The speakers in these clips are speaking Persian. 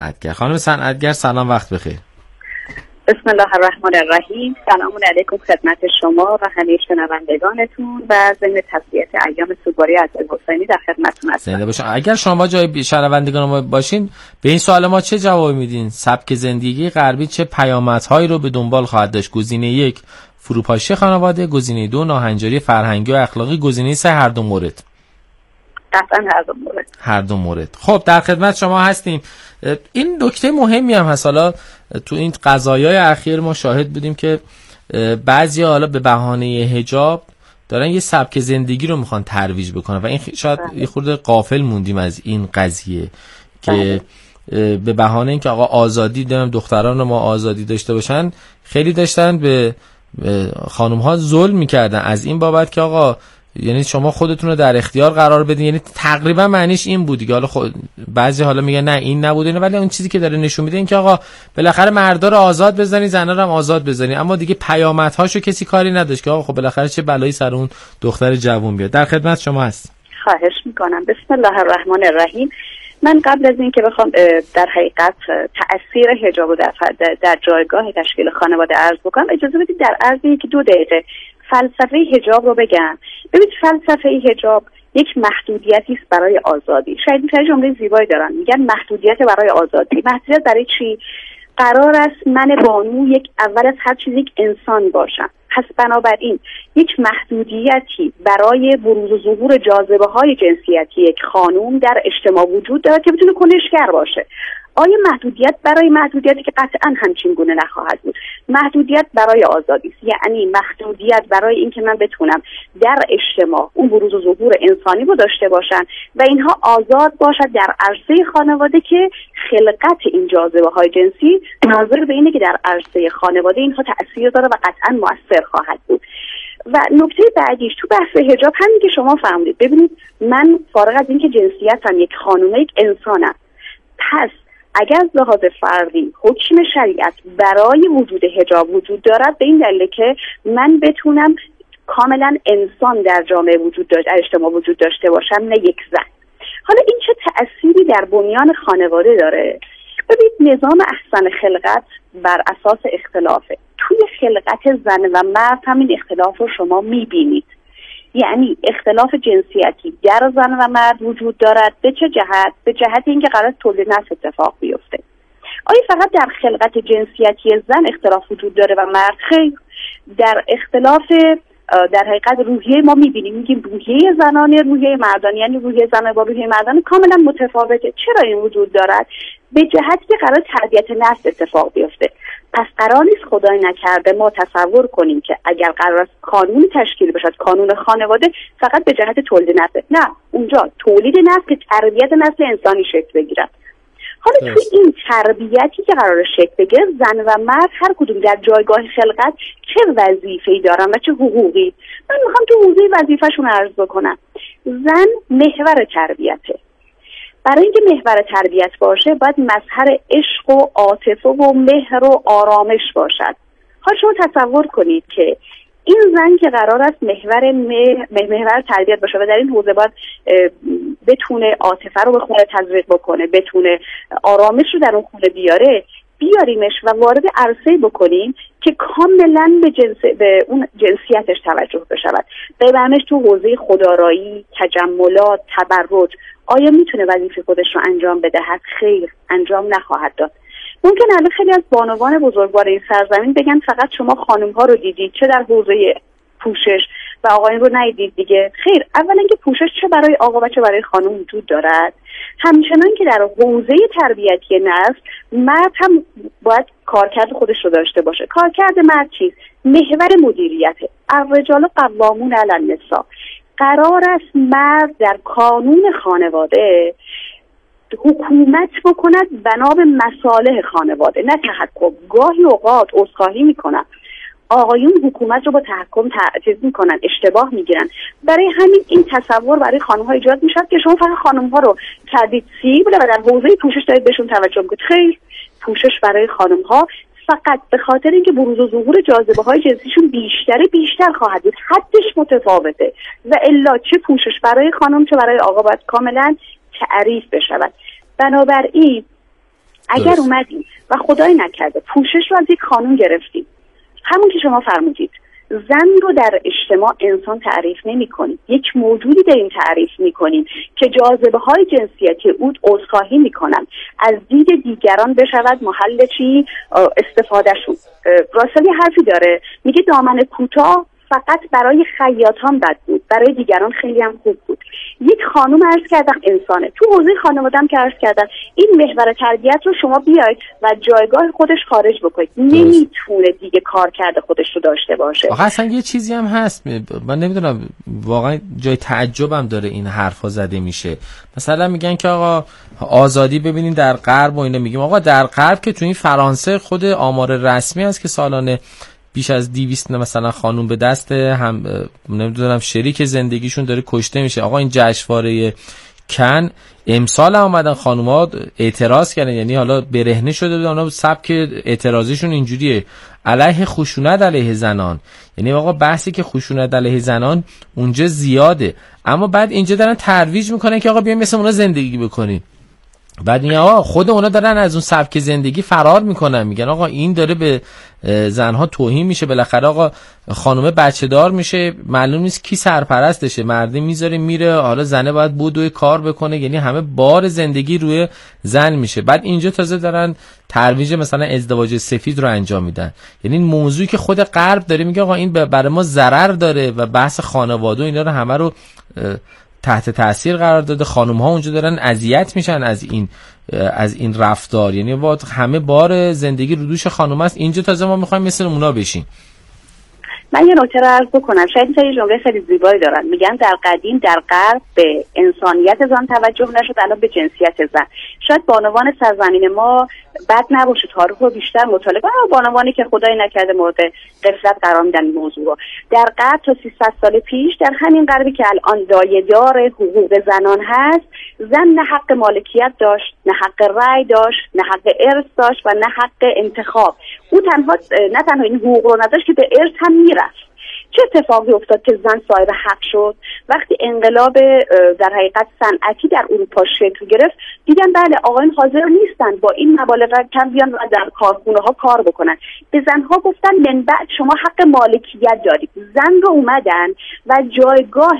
صنعتگر. خانم صنعتگر سلام، وقت بخیر. بسم الله الرحمن الرحیم. سلام علیکم خدمت شما و همه شنوندگانتون و ضمن تسلیت ایام سوگواری از حسینی در خدمتتون هستم. زنده باشین. اگر شما جای شنوندگان ما باشین، به این سوال ما چه جواب میدین؟ سبک زندگی غربی چه پیامدهایی رو به دنبال خواهد داشت؟ گزینه 1 فروپاشی خانواده، گزینه 2 ناهنجاری فرهنگی و اخلاقی، گزینه 3 هر دو مورد. قطعا هر دو مورد. خب در خدمت شما هستیم. این نکته مهمی هم هست. حالا تو این قضایای اخیر ما شاهد بودیم که بعضیا حالا به بهانه حجاب دارن یه سبک زندگی رو میخوان ترویج بکنن و این شاید یه خورده غافل موندیم از این قضیه که به بهانه اینکه آقا آزادی دارن، دختران ما آزادی داشته باشن، خیلی داشتن به خانم ها ظلم میکردن از این بابت که آقا یعنی شما خودتون رو در اختیار قرار بدین. یعنی تقریبا معنیش این بود دیگه. حالا بعضی حالا میگن نه این نبوده، ولی اون چیزی که داره نشون میده این که آقا بالاخره مردا رو آزاد بزنید، زنا رو هم آزاد بزنید، اما دیگه پیامدهاشو کسی کاری نداشت که آقا خب بالاخره چه بلایی سر اون دختر جوون بیاد. در خدمت شما هست. خواهش میکنم. بسم الله الرحمن الرحیم. من قبل از اینکه بخوام در حقیقت تأثیر حجاب رو در جایگاه تشکیل خانواده عرض بکنم، اجازه بدید در عرض 1-2 دقیقه فلسفه حجاب رو بگم. ببینید فلسفه حجاب یک محدودیتی است برای آزادی. شاید این جمله زیبایی دارن، میگن محدودیت برای آزادی. محدودیت برای چی؟ قرار است من بانو اول از هر چیز یک انسان باشم. پس بنابراین یک محدودیتی برای بروز و ظهور جاذبه های جنسیتی یک خانوم در اجتماع وجود داره که بتونه کنشگر باشه. آیا محدودیت برای محدودیتی که قطعا همچین گونه نخواهد بود؟ محدودیت برای آزادی است، یعنی محدودیت برای اینکه من بتونم در اجتماع اون بروز و ظهور انسانی رو داشته باشن و اینها آزاد باشد در عرصه خانواده که خلقت این جاذبه های جنسی ناظر به اینه که در عرصه خانواده اینها تأثیر داره و قطعا مؤثر خواهد بود. و نکته بعدیش تو بحث حجاب همین که شما فهمیدید. ببینید من فارغ از اینکه جنسیتم یک خانومه، یک انسانم. پس اگر از لحاظ فردی حکم شریعت برای وجود حجاب وجود دارد، به این دلیل که من بتونم کاملا انسان در جامعه در اجتماع وجود داشته باشم، نه یک زن. حالا این چه تأثیری در بنیان خانواده داره؟ ببینید نظام احسن خلقت بر اساس اختلافه. توی خلقت زن و مرد همین اختلاف رو شما میبینید. یعنی اختلاف جنسیتی در زن و مرد وجود دارد. به چه جهت؟ به جهت اینکه قرار تولید نسل اتفاق بیفته. آیا فقط در خلقت جنسیتی زن اختلاف وجود داره و مرد؟ خیر. در اختلاف در حقیقت روحیه ما میبینیم، میگیم روحیه زنانه، روحیه مردانه، یعنی روحیه زنانه با روحیه مردانه کاملا متفاوته. چرا این وجود دارد؟ به جهتی که قرار تربیت نسل اتفاق بیفته. پس قرار نیست خدای نکرده ما تصور کنیم که اگر قرار است قانون تشکیل بشد، قانون خانواده، فقط به جهت تولید نسل. نه، اونجا تولید نسل که تربیت نسل انسانی شکل بگیرد. حالا توی این تربیتی که قرار شکل بگیره، زن و مرد هر کدوم در جایگاه خلقت چه وظیفه‌ای دارن و چه حقوقی. من میخوام تو حوزه وظیفه‌شون عرض بکنم. زن محور تربیته. برای اینکه محور تربیت باشه باید مظهر عشق و عاطفه و مهر و آرامش باشد. حالا شما تصور کنید که این زن که قرار است محور تربیت باشه و در این حوزه باید بتونه عاطفه رو به خونه تزریق بکنه، بتونه آرامش رو در اون خونه بیاریمش و وارد عرصه‌ای بکنیم که کاملا به اون جنسیتش توجه بشود. ببرمش تو حوزه خودآرایی، تجملات، تبرج. آیا میتونه وظیفه خودش رو انجام بدهد؟ خیر، انجام نخواهد داد. ممکن الان خیلی از بانوان بزرگوار این سرزمین بگن فقط شما خانم ها رو دیدید، چه در حوزه پوشش و آقایون رو ندیدید دیگه. خیر، اولا که پوشش چه برای آقا و چه برای خانم وجود دارد. همچنان که در حوزه تربیتی نسل مرد هم باید کارکرد خودش رو داشته باشه. کارکرد مرد چیست؟ محور مدیریته. الرجال قوامون علی النساء. قرار است مرد در کانون خانواده حکومت بکند بنا به مصالح خانواده، نه تحکم. گاهی اوقات عذرخواهی میکنن آقایون حکومت رو با تحکم تعزیز میکنن، اشتباه میگیرن. برای همین این تصور برای خانم ها ایجاد میشد که شما فقط خانم ها رو کردید سیبل و در حوزه پوشش دارید بهشون توجه میکنید. خیر، پوشش برای خانم ها فقط به خاطر اینکه بروز و ظهور جاذبه های جنسیشون بیشتر خواهد بود، حدش متفاوته و الا چه پوشش برای خانم چه برای آقا باید کاملا تعریف بشود. بنابراین اگر اومدیم و خدای نکرده پوشش رو از یک خانم گرفتیم، همون که شما فرمودید، زن رو در اجتماع انسان تعریف نمی کنیم، یک موجودی داریم تعریف می کنیم که جاذبه های جنسیتی او عذرخواهی می کنن از دید دیگران بشود محل چی استفادهشون. راسل حرفی داره، میگه دامن کوتاه فقط برای خیاطان بد بود، برای دیگران خیلی هم خوب بود. یک خانم عرض کردم انسانه، تو حوزه خانواده‌ام که عرض کردم این محور تربیت رو شما بیاید و جایگاه خودش خارج بکنید، نمیتونه دیگه کار کرده خودش رو داشته باشه. آخه اصلا یه چیزی هم هست، من نمیدونم واقعا جای تعجبم داره این حرفا زده میشه. مثلا میگن که آقا آزادی ببینین در غرب و اینا، میگیم آقا در غرب که تو این فرانسه خود آمار رسمی هست که سالانه بیش از 200 مثلا خانوم به دست هم نمیدونم شریک زندگیشون داره کشته میشه. آقا این جشنواره کن امسال هم اومدن خانوما اعتراض کردن، یعنی حالا برهنه شده بودن، اونا سبک اعتراضیشون اینجوریه علیه خشونت علیه زنان، یعنی آقا بحثی که خشونت علیه زنان اونجا زیاده، اما بعد اینجا دارن ترویج میکنن که آقا بیایم مثل اونا زندگی بکنیم. بعد این آقا خود اونا دارن از اون سبک زندگی فرار میکنن، میگن آقا این داره به زنها توهین میشه، بالاخره آقا خانومه بچه دار میشه، معلوم نیست کی سرپرستشه، مرده میذاره میره، حالا زنه باید بودوی کار بکنه، یعنی همه بار زندگی روی زن میشه. بعد اینجا تازه دارن ترویج مثلا ازدواج سفید رو انجام میدن، یعنی این موضوعی که خود غرب داره میگه آقا این برای ما ضرر داره و بحث خانواده و اینا رو همه رو تحت تاثیر قرار داده. خانم ها اونجا دارن اذیت میشن از این رفتار، یعنی همه بار زندگی رو دوش خانم است، اینجا تازه ما میخوایم مثل اونا بشیم. من یه نکته رو عرض بکنم، شاید این جمله خیلی زیبایی دارن، میگن در قدیم در غرب به انسانیت زن توجه نشد، الان به جنسیت زن. شاید بانوان سرزمین ما بد نباشه، تاریخ رو بیشتر مطالعه کنن، بانوانی که خدای نکرده مورد غفلت قرار میدن این موضوع رو. در غرب تا 300 سال پیش، در همین غربی که الان دایه‌دار حقوق زنان هست، زن نه حق مالکیت داشت، نه حق رأی داشت، نه حق ارث داشت و نه حق انتخاب. او نه تنها این حقوق رو نداشت که به ارث هم میرفت. چه اتفاقی افتاد که زن صاحب حق شد؟ وقتی انقلاب در حقیقت صنعتی در اروپا شکل گرفت، دیدن بله آقایان حاضر نیستن با این مبالغ کم بیان و در کارخونه ها کار بکنن. به زنها گفتن من بعد شما حق مالکیت دارید. زن رو اومدن و جایگاه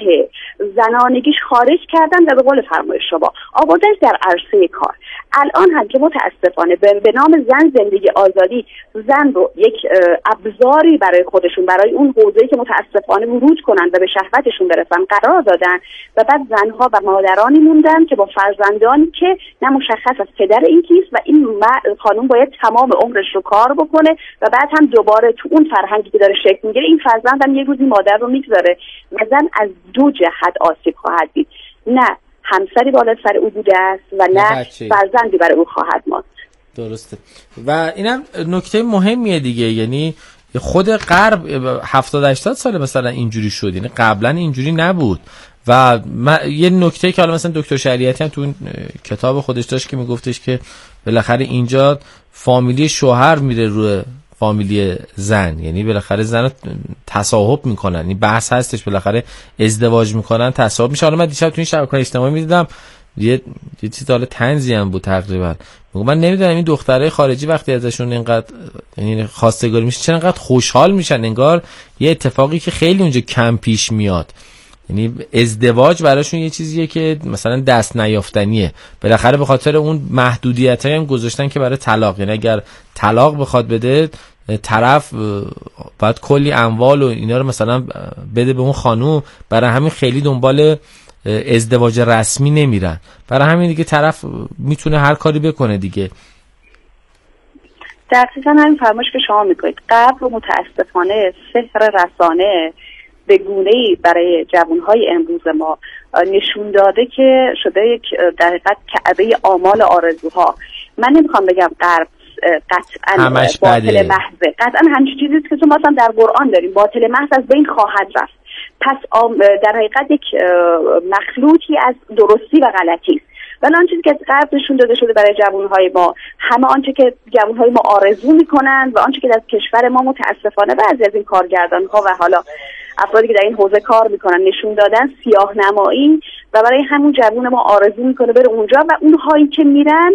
زنانگیش خارج کردن و به قول فرمایش شما آوردنش در عرصه کار. الان هم که متاسفانه به نام زن زندگی آزادی زن رو یک ابزاری برای خودشون، برای اون حوزه‌ای که متاسفانه ورود کنن و به شهوتشون برسن قرار دادن و بعد زنها و مادرانی موندن که با فرزندانی که نه مشخص از پدر این کیست و این خانم باید تمام عمرش رو کار بکنه و بعد هم دوباره تو اون فرهنگی که داره شکل میگیره این فرزند هم یه روزی مادر رو میگذاره و زن از دو جهت آسیب خواهد دید، نه همسری بالا سر او بوده است و نه فرزندی برای او خواهد ماند. درسته. و اینم نکته مهمیه دیگه، یعنی خود غرب 70-80 سال مثلا اینجوری شد، یعنی قبلا اینجوری نبود. و یه نکته که حالا مثلا دکتر شریعتی هم تو اون کتاب خودش داشت که میگفتش که بالاخره اینجا فامیلی شوهر میره روی فامیلی زن، یعنی بالاخره زن تصاحب میکنن، این بحث هستش، بالاخره ازدواج میکنن تصاحب میشه. حالا من دیشب تو این شبکه‌های اجتماعی میدیدم یه چیز حالا طنزی هم بود تقریبا، من نمیدونم این دخترای خارجی وقتی ازشون اینقدر یعنی خواستگاری میشه چرا اینقدر خوشحال میشن، انگار یه اتفاقی که خیلی اونجا کم پیش میاد، یعنی ازدواج براشون یه چیزیه که مثلا دست نیافتنیه، بالاخره به خاطر اون محدودیتایی هم گذاشتن که برای طلاق، یعنی اگر طلاق بخواد بده طرف باید کلی اموال و اینا رو مثلا بده به اون خانوم، برای همین خیلی دنبال ازدواج رسمی نمیرن، برای همین دیگه طرف میتونه هر کاری بکنه دیگه. دقیقاً همین فرمایش که شما میکنید. غرب رو متاسفانه سحر رسانه به گونه‌ای برای جوانهای امروز ما نشون داده که شده یک در حقیقت کعبه آمال آرزوها. من نمیخوام بگم غرب قطعاً باطل محضه، قطعاً همچین چیزی است که تو مثلا در قرآن داریم باطل محض از بین خواهد رفت. پس در حقیقت یک مخلوطی از درستی و غلطی است. ولی آن چیزی که غرب نشون داده شده برای جوانهای ما، همه آنچه که جوانهای ما آرزو میکنن و آنچه که در کشور ما متاسفانه بعضی از این کارگردانها و حالا افرادی که در این حوزه کار میکنن نشون دادن سیاه نمایی، و برای همون جوان ما آرزو میکنه بره اونجا و اونهایی که میرن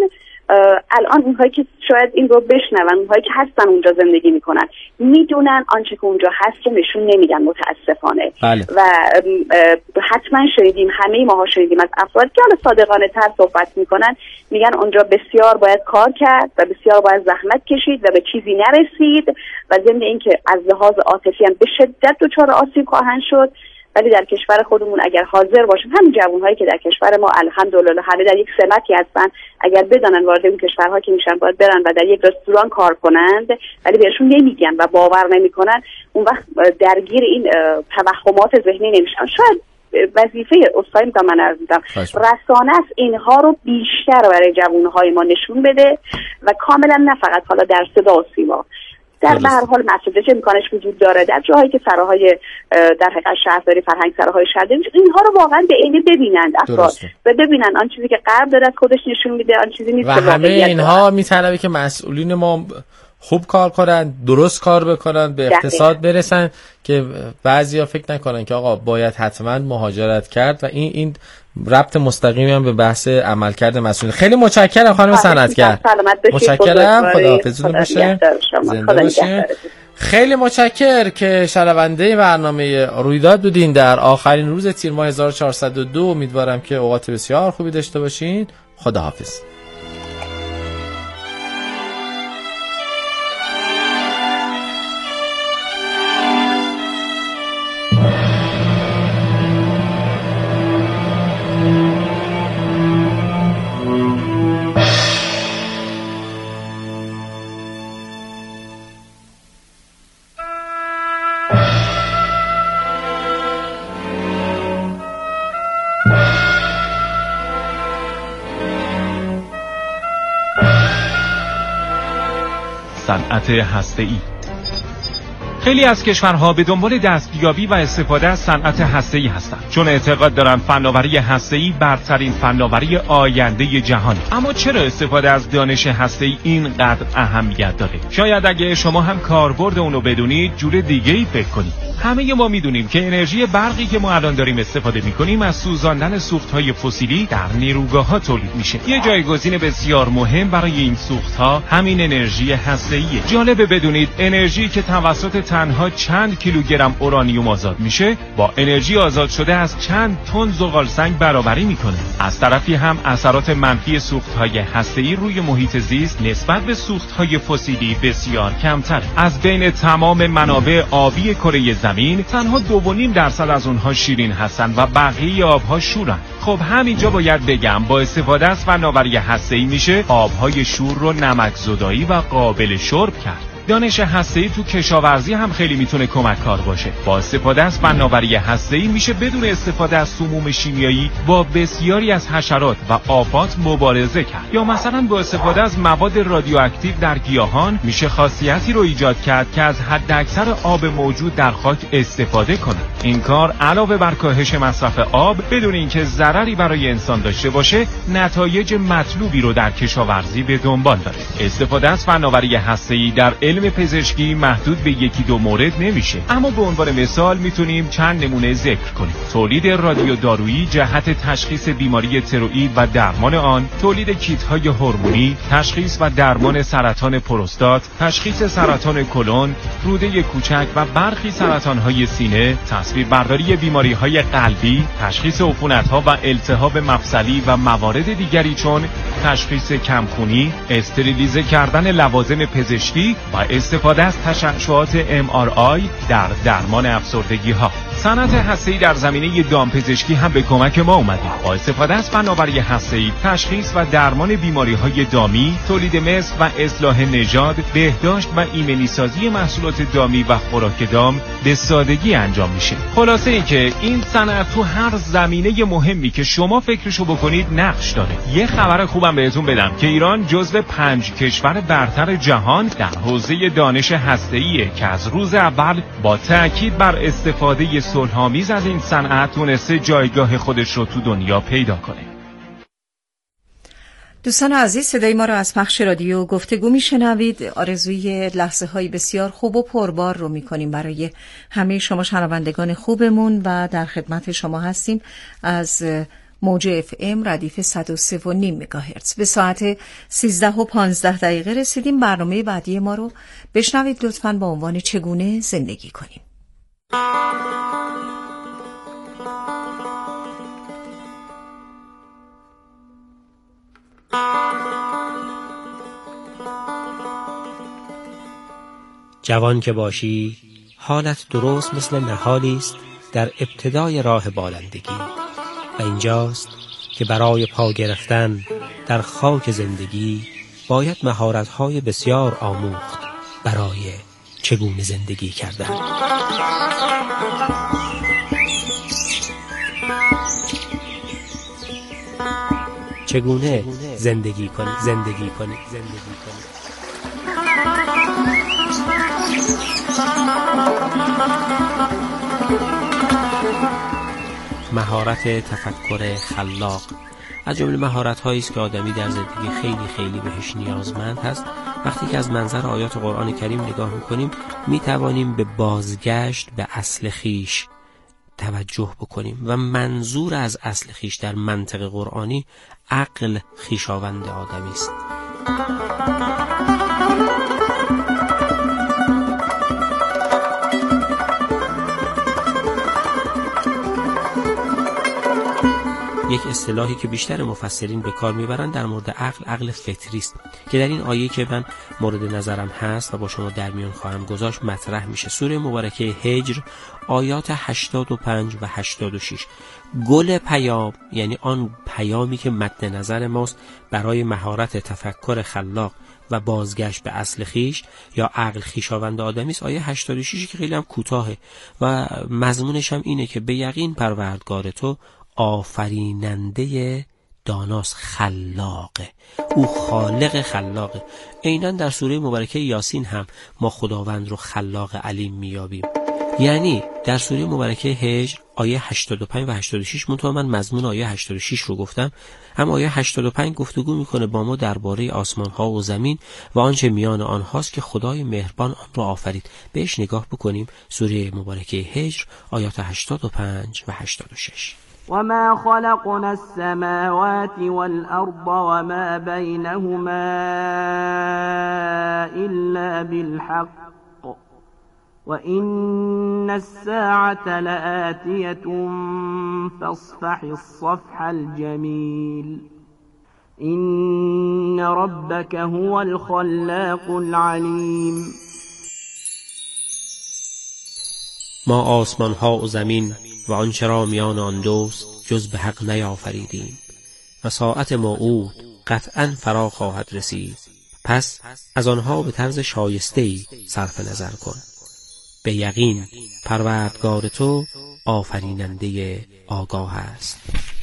الان اونهایی که شاید این رو بشنون، اونهایی که هستن اونجا زندگی میکنن، میدونن آنچه که اونجا هست رو نشون نمیدن متاسفانه. بله. و حتما شنیدیم، همه ماها شنیدیم از افراد که حالا صادقانه تر صحبت میکنن، میگن اونجا بسیار باید کار کرد و بسیار باید زحمت کشید و به چیزی نرسید و ضمن اینکه از لحاظ عاطفی هم به شدت دچار آسیب خواهند شد. ولی در کشور خودمون اگر حاضر باشن، همین جوان‌هایی که در کشور ما الحمدلله همه در یک سمتی هستن، اگر بدانن وارد این کشورها که میشن باید برن و در یک رستوران کار کنند ولی بهشون نمیگن و باور نمیکنن، اون وقت درگیر این توهمات ذهنی نمیشن. شاید وظیفه استاد که من عرض می‌کنم رسانه است اینها رو بیشتر برای جوان‌های ما نشون بده و کاملا نه فقط حالا در صدا و سیما، در هر حال مسئولیت امکانش وجود داره در جاهایی که سراهای در حقیقت شهرداری فرهنگ سراهای شهرداری اینها رو واقعا به عینه ببینند افراد و ببینن آن چیزی که غرب داره از خودش نشون میده آن چیزی نیست. و همه اینها میطلبه که مسئولین ما خوب کار کنن، درست کار بکنن، به اقتصاد برسن که بعضیا فکر نکنن که آقا باید حتما مهاجرت کرد و این ربط مستقیمی هم به بحث عملکرد مسئولین. خیلی متشکرم خانم صنعتگر. متشکرم، خداحافظتون باشه. زنده باشین. خیلی متشکر که شنونده برنامه رویداد بودین در آخرین روز تیر ماه 1402. امیدوارم که اوقات بسیار خوبی داشته باشین. خداحافظ. صنعت هسته‌ای. خیلی از کشورها به دنبال دستیابی و استفاده از صنعت هسته‌ای هستند، چون اعتقاد دارند فناوری هسته‌ای برترین فناوری آینده جهانی. اما چرا استفاده از دانش هسته‌ای اینقدر اهمیت داره؟ شاید اگه شما هم کاربرد اونو بدونید جور دیگه‌ای فکر کنید. همه ما میدونیم که انرژی برقی که ما الان داریم استفاده میکنیم از سوزاندن سوخت‌های فسیلی در نیروگاه‌ها تولید میشه. یه جایگزین بسیار مهم برای این سوخت‌ها همین انرژی هسته‌ایه. جالبه بدونید انرژی که توسط تنها چند کیلوگرم اورانیوم آزاد میشه با انرژی آزاد شده از چند تن زغالسنگ برابری میکنه. از طرفی هم اثرات منفی سوخت‌های هسته‌ای روی محیط زیست نسبت به سوخت‌های فسیلی بسیار کمتر. از بین تمام منابع آبی کره زمین تنها 2.5% از اونها شیرین هستن و بقیه آبها شورن. خب همینجا باید بگم با استفاده از فناوری هسته‌ای میشه آبهای شور رو نمک‌زدایی و قابل شرب کرد. دانش هسته‌ای تو کشاورزی هم خیلی میتونه کمک‌کار باشه. با استفاده از فناوری هسته‌ای میشه بدون استفاده از سموم شیمیایی با بسیاری از حشرات و آفات مبارزه کرد. یا مثلا با استفاده از مواد رادیواکتیو در گیاهان میشه خاصیتی رو ایجاد کرد که از حداکثر آب موجود در خاک استفاده کنه. این کار علاوه بر کاهش مصرف آب بدون اینکه ضرری برای انسان داشته باشه، نتایج مطلوبی رو در کشاورزی به دنبال داره. استفاده از فناوری هسته‌ای در علم پزشکی محدود به یکی دو مورد نمیشه، اما به عنوان مثال میتونیم چند نمونه ذکر کنیم. تولید رادیودارویی جهت تشخیص بیماری تروئید و درمان آن، تولید کیت‌های هورمونی، تشخیص و درمان سرطان پروستات، تشخیص سرطان کلون، روده کوچک و برخی سرطان‌های سینه، تصویربرداری بیماری‌های قلبی، تشخیص عفونت‌ها و التهاب مفصلی و موارد دیگری چون تشخیص کمخونی، استریلیزه کردن لوازم پزشکی و استفاده از تشعشعات MRI در درمان افسردگی ها. صنعت هسته‌ای در زمینه دامپزشکی هم به کمک ما اومده. با استفاده از فناوری هسته‌ای تشخیص و درمان بیماری‌های دامی، تولید مثل و اصلاح نژاد، بهداشت و ایمنی‌سازی محصولات دامی و خوراک دام به سادگی انجام میشه. خلاصه ای که این صنعت تو هر زمینه مهمی که شما فکرشو بکنید نقش داره. یه خبر خوبم بهتون بدم که ایران جزو 5 کشور برتر جهان در حوزه دانش هسته‌ایه که از روز اول با تأکید بر استفاده صلح‌آمیز از این صنعت تونسته جایگاه خودش رو تو دنیا پیدا کنه. دوستان عزیز، صدای ما رو از پخش رادیو گفتگو میشنوید. آرزوی لحظه‌های بسیار خوب و پربار رو میکنیم برای همه شما شنوندگان خوبمون و در خدمت شما هستیم از موج FM ردیف 103.5 مگاهرتز. به ساعت 13:15 رسیدیم. برنامه بعدی ما رو بشنوید لطفاً با عنوان چگونه زندگی کنیم. جوان که باشی حالت درست مثل نهالی است در ابتدای راه بالندگی و اینجاست که برای پا گرفتن در خاک زندگی باید مهارت‌های بسیار آموخت برای چگونه زندگی کردن. چگونه زندگی کنی. مهارت تفکر خلاق از جمله مهارت‌هایی است که آدمی در زندگی خیلی خیلی بهش نیازمند هست. وقتی که از منظر آیات قرآن کریم نگاه می‌کنیم می‌توانیم به بازگشت به اصل خیش توجه بکنیم و منظور از اصل خیش در منطق قرآنی عقل خویشاوند آدمی است. یک اصطلاحی که بیشتر مفسرین به کار میبرند در مورد عقل فطری است که در این آیه که من مورد نظرم هست و با شما در میان خواهم گذاشت مطرح میشه. سوره مبارکه هجر آیات 85 و 86. گل پیام یعنی آن پیامی که مد نظر ماست برای مهارت تفکر خلاق و بازگشت به اصل خیش یا عقل خویشاوند آدمی است. آیه 86 که خیلی هم کوتاهه و مضمونش هم اینه که به یقین پروردگار تو آفریننده داناست، خلاقه، او خالق خلاقه. عیناً در سوره مبارکه یاسین هم ما خداوند رو خلاق علیم میابیم. یعنی در سوره مبارکه هجر آیه 85 و 86 منتها من مضمون آیه 86 رو گفتم، هم آیه 85 گفتگو میکنه با ما درباره آسمان ها و زمین و آنچه میان آنهاست که خدای مهربان آن را آفرید. بهش نگاه بکنیم. سوره مبارکه هجر آیات 85 و 86. وما خلقنا السماوات والأرض وما بينهما إلا بالحق وإن الساعة لآتية فاصفح الصفح الجميل إن ربك هو الخلاق العليم. ما آسمان ها و زمین و آنچه را میان آن دوست جز به حق نیافریدیم و ساعت موعود قطعاً فرا خواهد رسید، پس از آنها به طرز شایسته‌ای صرف نظر کن. به یقین پروردگار تو آفریننده آگاه است.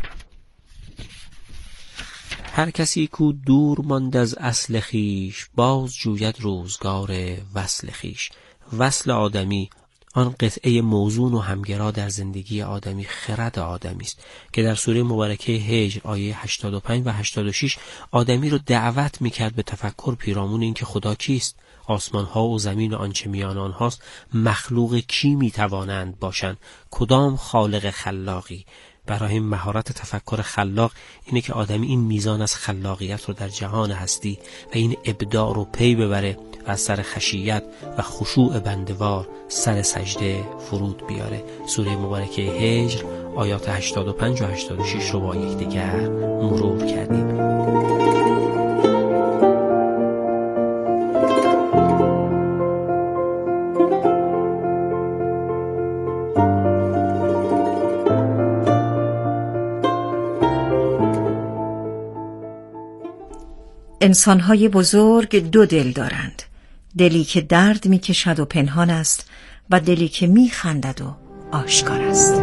هر کسی کو دور ماند از اصل خیش باز جوید روزگار وصل خیش. وصل آدمی آن قطعه موزون و همگرا در زندگی آدمی، خرد آدمی است که در سوره مبارکه هجر آیه 85 و 86 آدمی رو دعوت میکرد به تفکر پیرامون این که خدا کیست، آسمان ها و زمین و آنچه میان آنهاست مخلوق کی میتوانند باشند، کدام خالق خلاقی. برای این مهارت تفکر خلاق اینه که آدمی این میزان از خلاقیت رو در جهان هستی و این ابداع رو پی ببره و از سر خشیت و خشوع بندوار سر سجده فرود بیاره. سوره مبارکه هجر آیات 85 و 86 رو با یکدیگر مرور کردیم. انسان‌های بزرگ دو دل دارند، دلی که درد می‌کشد و پنهان است و دلی که می‌خندد و آشکار است.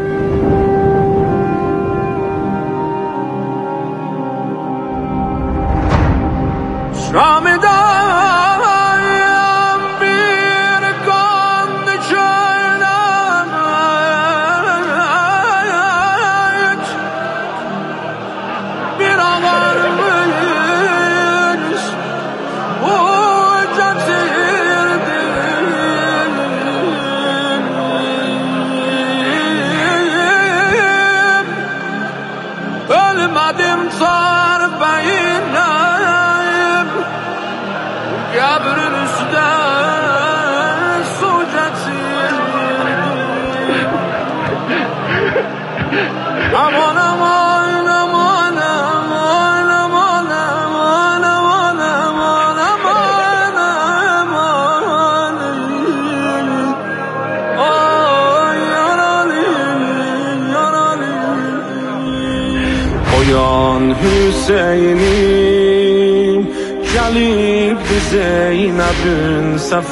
Hüseyin'im gelibdi Zeynep'in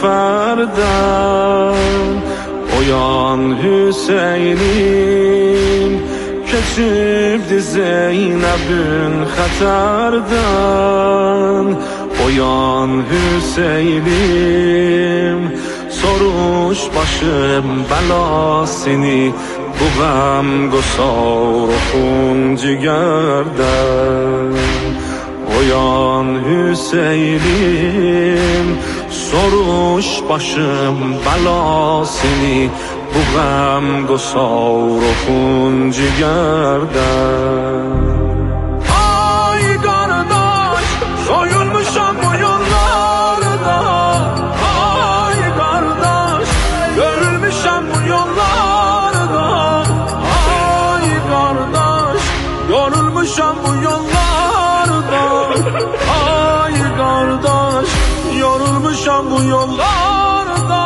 seferden. Oyan Hüseyin'im keçibdi Zeynep'in xəterdən. Oyan Hüseyin'im soruş başım belasını, bu غم گسار و خون جگردن. Oyan Hüseyin'im soruş başım belasını, bu غم گسار و خون جگردن. Ay kardeş soyulmuşam bu yollarda, ay kardeş görülmüşem bu yollarda, ay kardeş yorulmuşam bu yollarda, ay kardeş yorulmuşam bu yollarda.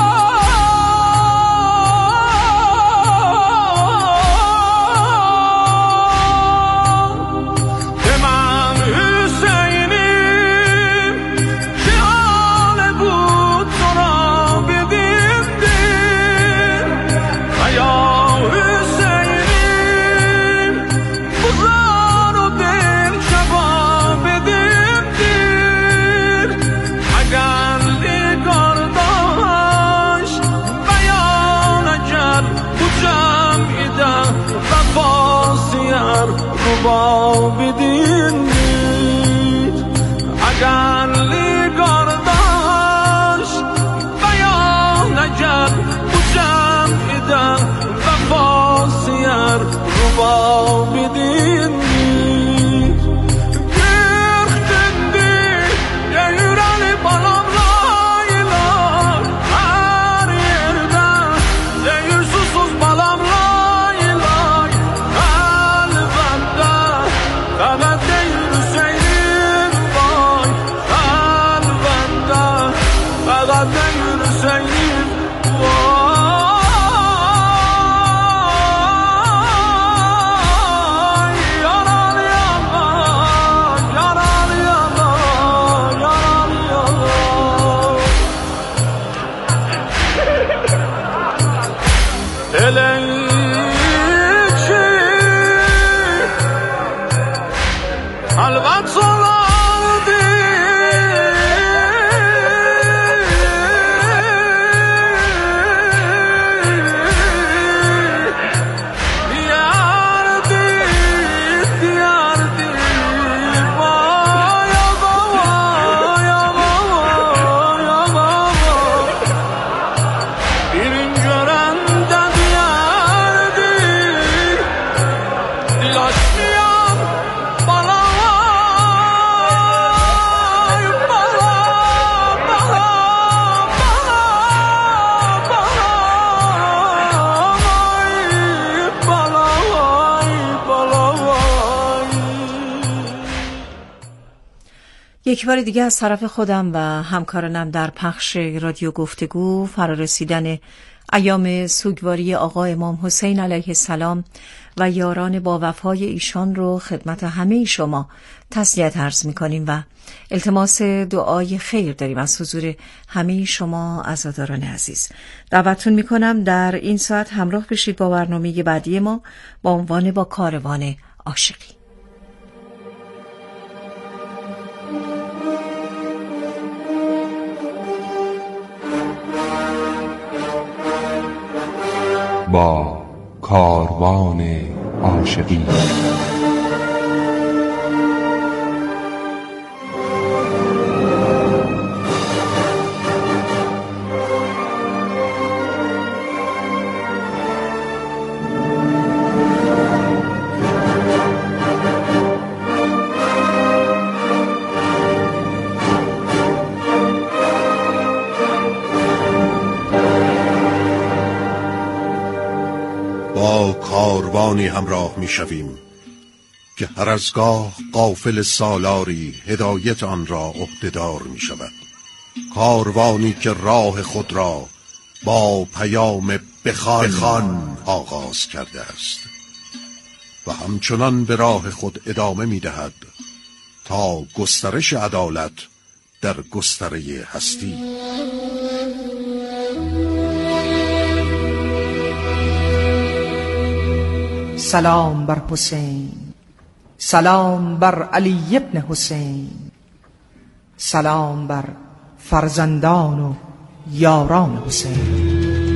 Ruba bidindir agarli kardeş, beyan eğer bu cem'ide vefası yer. Ruba bidindir yıktındır yüreli balam laylar, her yerde değil susuz balam laylar. Fakat değil Hüseyin vay kalbende, fakat değil Hüseyin vay. Yaralı yalan, yaralı yalan, yaralı yalan. Hele halvat solardı diyardı, diyardı vay baba, ya baba, ya baba. Birin görende diyardı dilaşmayan bala. یک بار دیگه از طرف خودم و همکارانم در پخش رادیو گفتگو فرارسیدن ایام سوگواری آقا امام حسین علیه السلام و یاران با وفای ایشان رو خدمت همه شما تسلیت عرض می‌کنیم و التماس دعای خیر داریم از حضور همه شما عزاداران عزیز. دعوتتون می‌کنم در این ساعت همراه بشید با برنامه بعدی ما با عنوان با کاروان عاشقی. با کاروان عاشقی. کاروانی همراه می شویم که هر از گاه غافل سالاری هدایت آن را عهده‌دار می شود. کاروانی که راه خود را با پیام بخوان آغاز کرده است و همچنان به راه خود ادامه می دهد تا گسترش عدالت در گستره هستی. سلام بر حسین، سلام بر علی ابن حسین، سلام بر فرزندان و یاران حسین.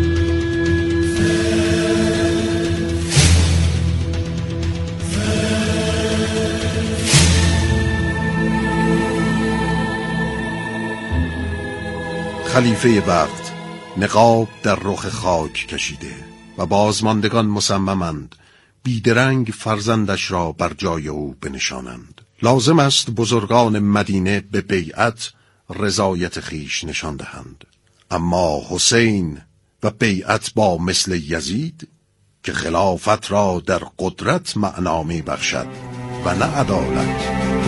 خلیفه وقت نقاب در رخ خاک کشیده و بازماندگان مصممند بیدرنگ فرزندش را بر جای او بنشانند. لازم است بزرگان مدینه به بیعت رضایت خیش نشان دهند، اما حسین و بیعت با مثل یزید که خلافت را در قدرت معنا می بخشد و نه عدالت.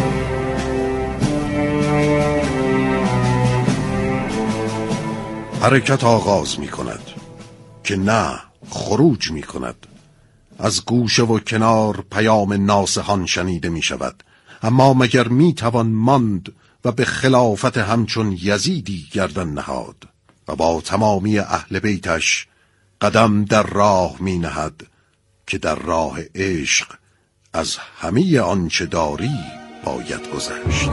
حرکت آغاز می کند که نه خروج می کند. از گوشه و کنار پیام ناصحان شنیده می شود، اما مگر می توان ماند و به خلافت همچون یزیدی گردن نهاد و با تمامی اهل بیتش قدم در راه می نهد که در راه عشق از همه آنچه داری باید گذشت.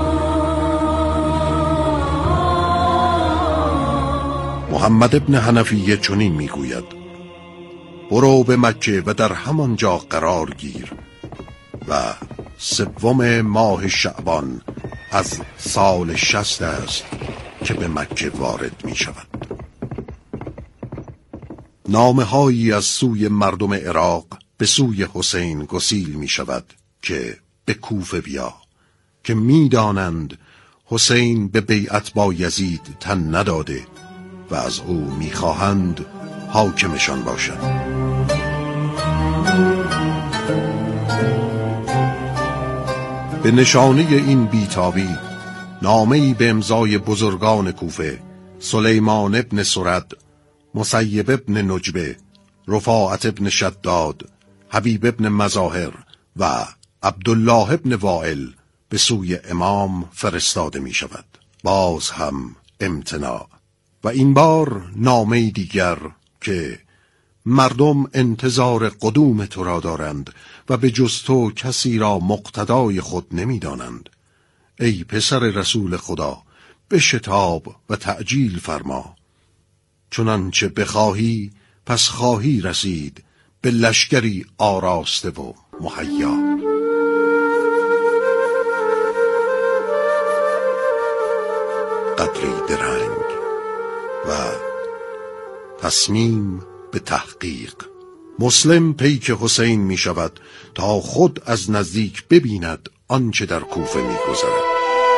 محمد ابن حنفیه چنین میگوید: برو به مکه و در همانجا قرار گیر و 3 ماه شعبان از سال 60 است که به مکه وارد می شود. نامه‌هایی از سوی مردم عراق به سوی حسین گسیل می شود که به کوفه بیا، که می دانند حسین به بیعت با یزید تن نداده و از او می‌خواهند حاکمشان باشد. به نشانه این بیتابی نامه‌ای به امضای بزرگان کوفه، سلیمان ابن سرد، مسیب ابن نجبه، رفاعت ابن شداد، حبیب ابن مظاهر و عبدالله ابن وائل به سوی امام فرستاده می شود. باز هم امتناع. و این بار نامه دیگر که مردم انتظار قدوم تو را دارند و به جز تو کسی را مقتدای خود نمی دانند. ای پسر رسول خدا، بشتاب و تعجیل فرما، چنانچه بخواهی پس خواهی رسید به لشکری آراسته و مهیا. قدری درنگ و تصمیم به تحقیق. مسلم پیک حسین می شود تا خود از نزدیک ببیند آنچه در کوفه می گذرد.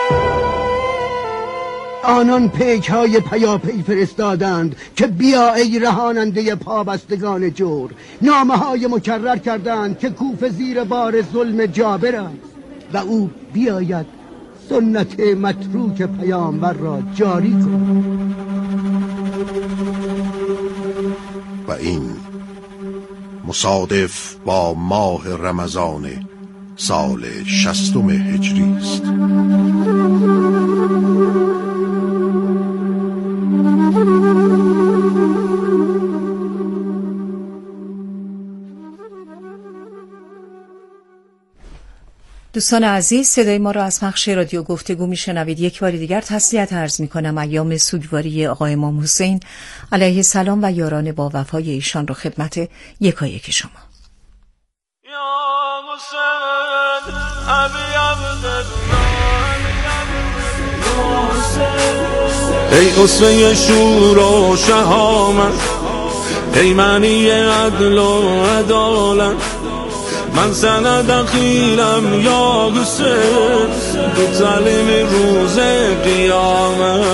آنان پیک های پیاپی فرستادند که بیا ای رهاننده پابستگان جور. نامه های مکرر کردند که کوفه زیر بار ظلم جابر است و او بیاید سنت متروک پیامبر را جاری کند. و این مصادف با ماه رمضان سال 60 هجری است. دوستان عزیز، صدای ما را از پخش رادیو گفتگو میشنوید. یک بار دیگر تسلیت عرض میکنم ایام سوگواری آقا امام حسین علیه السلام و یاران با وفای ایشان را خدمت یکایک شما. ای اسوه شور و شهامت، ای معنی عدل و عدالت، من سند خیلم یا حسین، تو ظالم روز قیامت.